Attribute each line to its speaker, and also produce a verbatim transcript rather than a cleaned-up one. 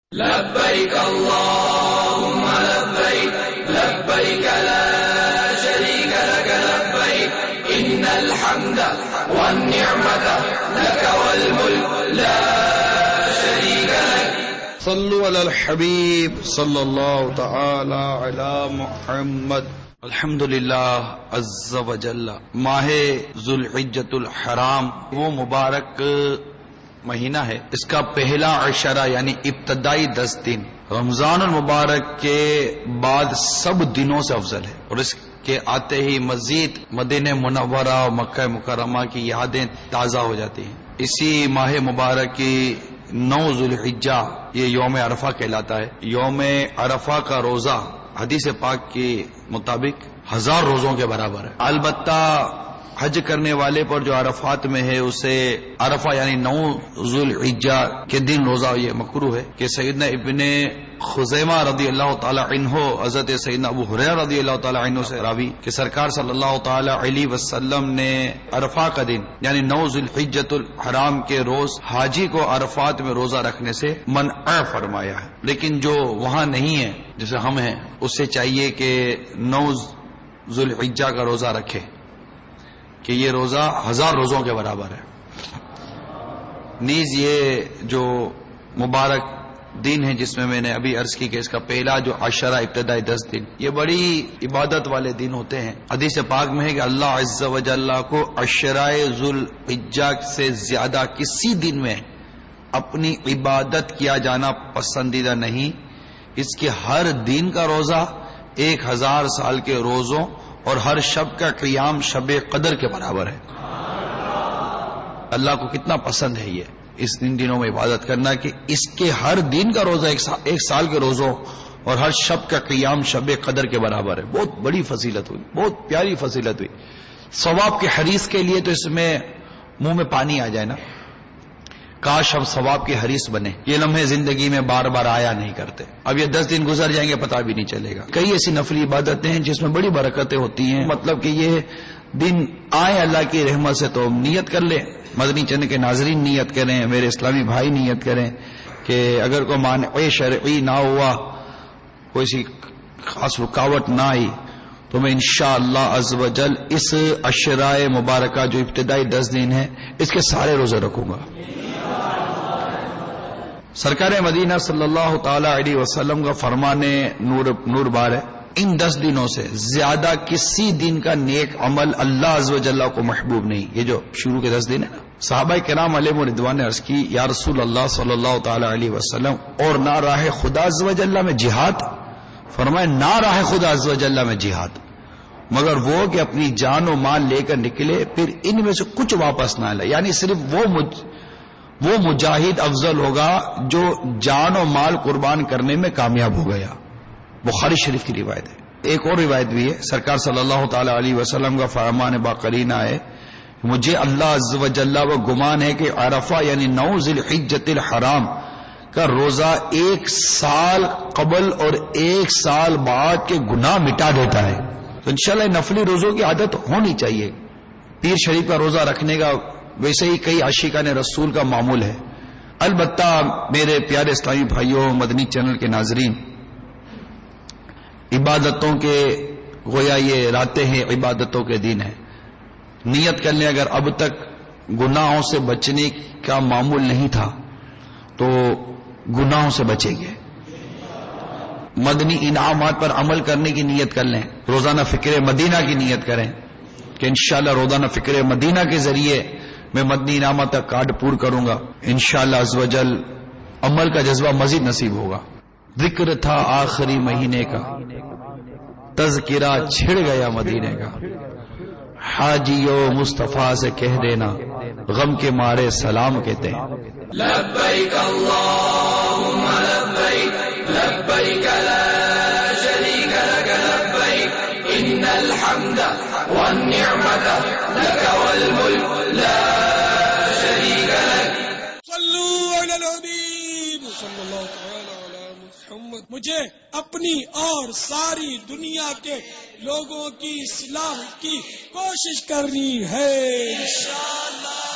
Speaker 1: لبيك اللهم لبيك لبيك لا شريك لك لبيك إن الحمد والنعمة لك والملك لا شريك لك.
Speaker 2: صلوا علی الحبیب صلی اللہ تعالی علی محمد. الحمدللہ عز وجل. ماہ ذوالحجۃ الحرام وہ مبارک مہینہ ہے، اس کا پہلا عشرہ یعنی ابتدائی دس دن رمضان المبارک کے بعد سب دنوں سے افضل ہے، اور اس کے آتے ہی مزید مدینہ منورہ اور مکہ مکرمہ کی یادیں تازہ ہو جاتی ہیں. اسی ماہ مبارک کی نو ذوالحجہ یہ یوم عرفہ کہلاتا ہے. یوم عرفہ کا روزہ حدیث پاک کے مطابق ہزار روزوں کے برابر ہے. البتہ حج کرنے والے پر جو عرفات میں ہے اسے عرفہ یعنی نو ذوالحجہ کے دن روزہ یہ مکروہ ہے. کہ سیدنا ابن خزیمہ رضی اللہ تعالی عنہ حضرت سیدنا ابو ہریرہ رضی اللہ تعالی عنہ سے راوی کہ سرکار صلی اللہ تعالی علیہ وسلم نے عرفہ کا دن یعنی نو ذوالحجۃ الحرام کے روز حاجی کو عرفات میں روزہ رکھنے سے منع فرمایا ہے. لیکن جو وہاں نہیں ہے جیسے ہم ہیں اس سے چاہیے کہ نو ذوالحجہ کا روزہ رکھے کہ یہ روزہ ہزار روزوں کے برابر ہے. نیز یہ جو مبارک دن ہے جس میں میں نے ابھی عرض کی کہ اس کا پہلا جو عشرہ ابتدائی دس دن یہ بڑی عبادت والے دن ہوتے ہیں. حدیث پاک میں ہے کہ اللہ عز و جل کو عشرہ ذوالحجہ سے زیادہ کسی دن میں اپنی عبادت کیا جانا پسندیدہ نہیں. اس کے ہر دن کا روزہ ایک ہزار سال کے روزوں اور ہر شب کا قیام شب قدر کے برابر ہے. اللہ کو کتنا پسند ہے یہ اس دن دنوں میں عبادت کرنا کہ اس کے ہر دن کا روزہ ایک سال, ایک سال کے روزوں اور ہر شب کا قیام شب قدر کے برابر ہے. بہت بڑی فضیلت ہوئی، بہت پیاری فضیلت ہوئی. ثواب کے حریص کے لیے تو اس میں منہ میں پانی آ جائے نا، کاش ہم ثواب کے حریص بنے. یہ لمحے زندگی میں بار بار آیا نہیں کرتے. اب یہ دس دن گزر جائیں گے پتہ بھی نہیں چلے گا. کئی ایسی نفلی عبادتیں ہیں جس میں بڑی برکتیں ہوتی ہیں. مطلب کہ یہ دن آئے اللہ کی رحمت سے تو نیت کر لیں. مدنی چینل کے ناظرین نیت کریں، میرے اسلامی بھائی نیت کریں کہ اگر کوئی مانع شرعی نہ ہوا، کوئی سی خاص رکاوٹ نہ آئی تو میں انشاءاللہ عز و جل اس عشرہ مبارکہ جو ابتدائی دس دن ہے اس کے سارے روزے رکھوں گا. سرکار مدینہ صلی اللہ تعالی علیہ وسلم کا فرمان نور نور بار ہے، ان دس دنوں سے زیادہ کسی دن کا نیک عمل اللہ عز و جل کو محبوب نہیں. یہ جو شروع کے دس دن ہے نا، صحابہ کرام علیہم رضوان نے عرض کی یا رسول اللہ صلی اللہ تعالی علیہ وسلم اور نہ راہ خدا عز و جل میں جہاد؟ فرمائے نہ راہ خدا عز و جل میں جہاد مگر وہ کہ اپنی جان و مال لے کر نکلے پھر ان میں سے کچھ واپس نہ لائے. یعنی صرف وہ مجھ وہ مجاہد افضل ہوگا جو جان و مال قربان کرنے میں کامیاب ہو گیا. بخاری شریف کی روایت ہے. ایک اور روایت بھی ہے، سرکار صلی اللہ تعالی علیہ وسلم کا فرمان باقرینہ ہے مجھے اللہ عز و جل و گمان ہے کہ عرفہ یعنی نو ذوالحجۃ الحرام کا روزہ ایک سال قبل اور ایک سال بعد کے گناہ مٹا دیتا ہے. تو انشاءاللہ نفلی روزوں کی عادت ہونی چاہیے. پیر شریف کا روزہ رکھنے کا ویسے ہی کئی عاشقان رسول کا معمول ہے. البتہ میرے پیارے اسلامی بھائیوں، مدنی چینل کے ناظرین، عبادتوں کے گویا یہ راتیں ہیں، عبادتوں کے دن ہیں. نیت کر لیں اگر اب تک گناہوں سے بچنے کا معمول نہیں تھا تو گناہوں سے بچیں گے. مدنی انعامات پر عمل کرنے کی نیت کر لیں. روزانہ فکر مدینہ کی نیت کریں کہ انشاءاللہ روزانہ فکر مدینہ کے ذریعے میں مدنی انعامات کا کارڈ پور کروں گا. انشاءاللہ عز و جل عمل کا جذبہ مزید نصیب ہوگا. ذکر تھا آخری مہینے کا، تذکرہ چھڑ گیا مدینے کا. حاجیو مصطفیٰ سے کہہ دینا غم کے مارے سلام کہتے ہیں.
Speaker 1: لبیک اللہم لبیک لبیک لا شریک لک لبیک ان الحمد والنعمت لک والملک لا شریک لک.
Speaker 3: صلوا علی الحبیب صلی اللہ تعالی علی محمد. مجھے اپنی اور ساری دنیا کے لوگوں کی اصلاح کی کوشش کرنی ہے انشاءاللہ.